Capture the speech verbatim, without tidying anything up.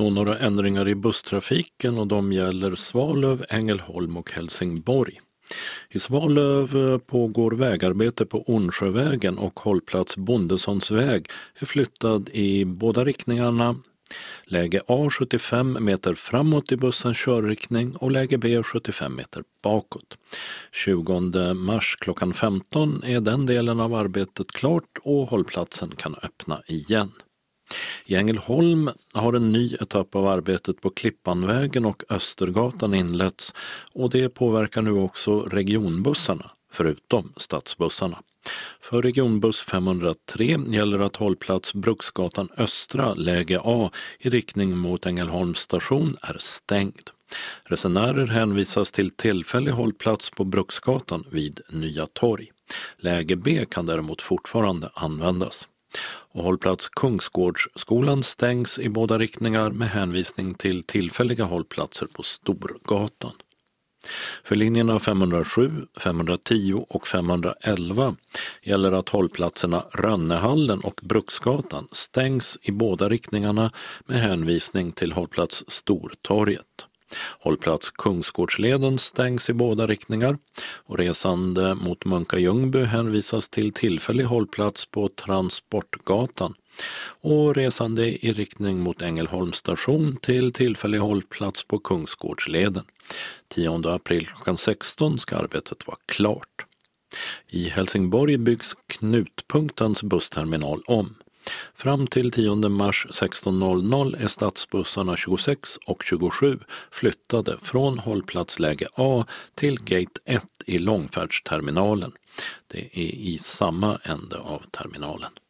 Så några ändringar i busstrafiken och de gäller Svalöv, Ängelholm och Helsingborg. I Svalöv pågår vägarbete på Ornsjövägen och hållplats Bondesonsväg är flyttad i båda riktningarna. Läge A sjuttiofem meter framåt i bussens körriktning och läge B sjuttiofem meter bakåt. tjugonde mars klockan femton är den delen av arbetet klart och hållplatsen kan öppna igen. I Ängelholm har en ny etapp av arbetet på Klippanvägen och Östergatan inletts och det påverkar nu också regionbussarna, förutom stadsbussarna. För regionbuss femhundratre gäller att hållplats Bruksgatan Östra, läge A i riktning mot Ängelholms station är stängd. Resenärer hänvisas till tillfällig hållplats på Bruksgatan vid Nya torg. Läge B kan däremot fortfarande användas. Och hållplats Kungsgårdsskolan stängs i båda riktningar med hänvisning till tillfälliga hållplatser på Storgatan. För linjerna femhundrasju, femhundratio och femhundraelva gäller att hållplatserna Rönnehallen och Bruksgatan stängs i båda riktningarna med hänvisning till hållplats Stortorget. Hållplats Kungsgårdsleden stängs i båda riktningar och resande mot Munka Ljungby hänvisas till tillfällig hållplats på Transportgatan och resande i riktning mot Ängelholms station till tillfällig hållplats på Kungsgårdsleden. tionde april klockan sexton ska arbetet vara klart. I Helsingborg byggs Knutpunktens bussterminal om. Fram till tionde mars sexton är stadsbussarna tjugosex och tjugosju flyttade från hållplatsläge A till gate ett i långfärdsterminalen. Det är i samma ände av terminalen.